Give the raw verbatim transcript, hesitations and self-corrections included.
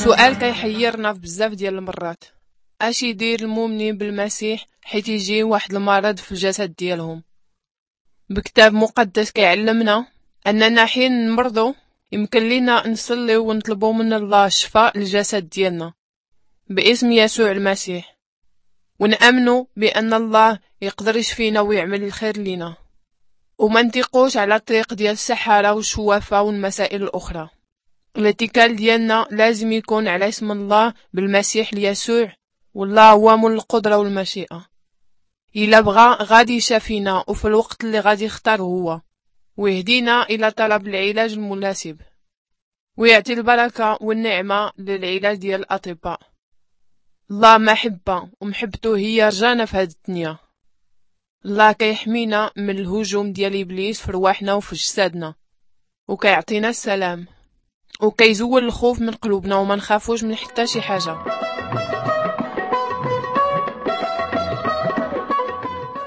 سؤال كيحيرنا في بزاف ديال المرات، اش يدير المؤمنين بالمسيح حيت يجي واحد المرض في الجسد ديالهم؟ بكتاب مقدس كيعلمنا اننا حين نمرضو يمكن لينا نصليو ونطلبو من الله الشفاء للجسد ديالنا باسم يسوع المسيح، ونأمنوا بأن الله يقدر يشفينا ويعمل الخير لينا، وما نتيقوش على الطريق ديال السحرة والشوافة والمسائل الأخرى. الاتكال ديالنا لازم يكون على اسم الله بالمسيح ليسوع، والله هو مول القدرة والمشيئة. إلا بغى غادي يشافينا وفي الوقت اللي غادي يختار هو، ويهدينا إلى طلب العلاج المناسب، ويعطي البركة والنعمة للعلاج ديال الأطباء. الله محبة ومحبته هي رجانا في هذه الدنيا. الله كيحمينا من الهجوم ديال إبليس في رواحنا وفي جسدنا، وكيعطينا السلام، وكيزول الخوف من قلوبنا وما نخافوش من حتى شي حاجة.